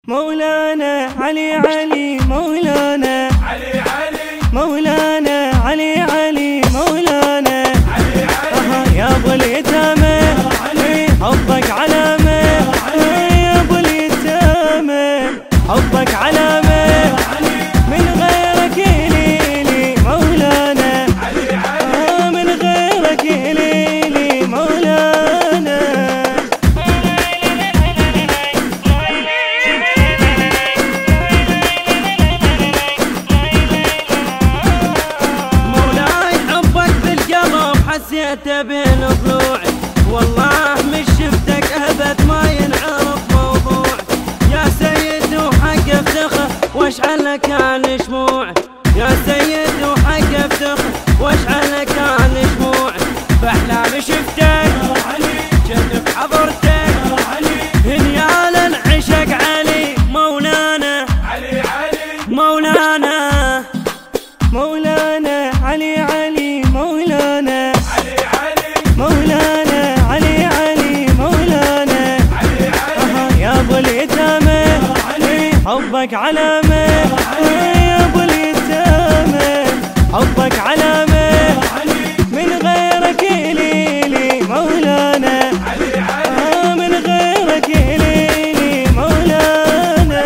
مولانا علي علي مولانا علي علي مولانا علي علي مولانا علي علي يا ابو اليتامى حبك علامة يا ابو اليتامى حبك علامة من غيرك ليلي مولانا من غيرك ليلي مولانا مولاي حبك بالقلب حسيته بين ضلوعي والله من شفتك ابد ما ينعرف موضوع يا سيد وحق افتخر واشعل كان شموع يا سيد وحق افتخر واشعل كان شموع باحلامي شفتك جد بحضرتك هنيال العشق علي مولانا علي علي مولانا مولانا علي علي مولانا علي علي مولانا علي علي مولانا علي علي يا ابو اليتامى حبك علامة يا ابو اليتامى حبك علامة من غيرك ليلي مولانا من غيرك ليلي مولانا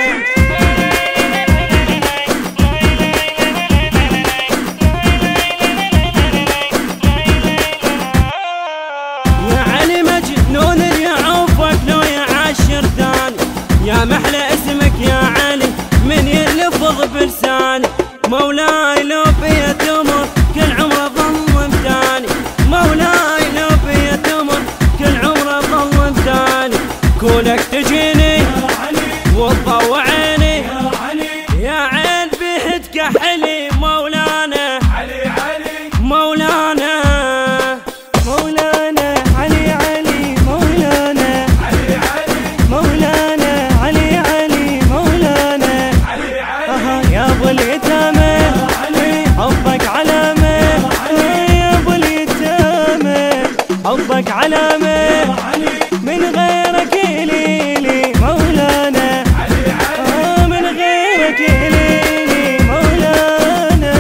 يا علي مجنون يعوفك لو يعشر ثاني يا محلى اسمك يا علي من يلفظ بلساني مولاي لو بيت امر كل عمره ظل امتاني مولاي لو بيت امر كل عمره ظل امتاني كونك تجيني وتضوع عيني يا عين بيهد كحلي مولانا علي علي مولانا مولانا علي علي مولانا علي علي مولانا علي علي مولانا علي علي يا ابو اليتامى حبك علامة يا ابو اليتامى حبك علامة من غيرك ليلي مولانا من غيرك ليلي مولانا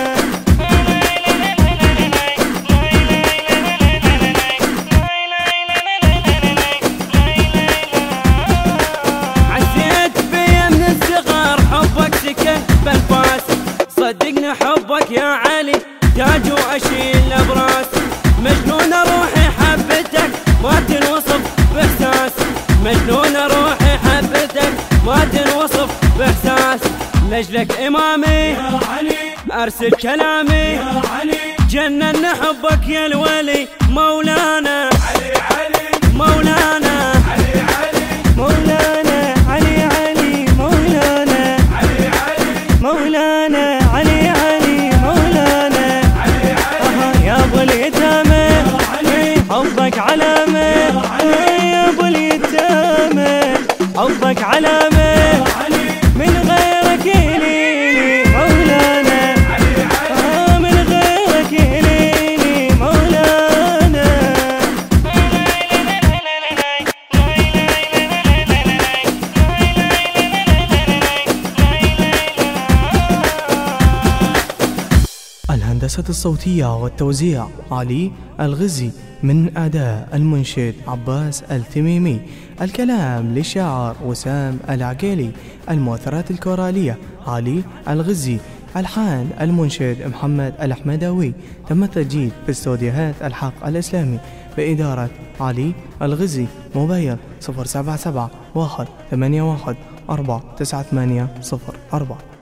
عسيت بيا من الصغر حبك سكن بالفاس صدقني حبك يا علي تاج واشيل براسي مجنون روحي حبتك ما تنوصف باحساس مجنون روحي حبتك ما تنوصف باحساس لاجلك امامي ارسل كلامي جنن حبك يا الولي مولانا علي علي مولانا علي علي مولانا علي علي مولانا علي علي مولانا علي علي مولانا علي علي يا ابو اليتامى حبك علامة يا ابو اليتامى حبك علامة من غيرك ليلي مولانا من غيرك ليلي مولانا الهندسة الصوتية والتوزيع علي الغزي من أداء المنشد عباس الثميمي الكلام للشاعر وسام العقيلي المؤثرات الكورالية علي الغزي ألحان المنشد محمد الأحمداوي تم التسجيل باستوديوهات الحق الإسلامي بإدارة علي الغزي موبايل 077 181 498 04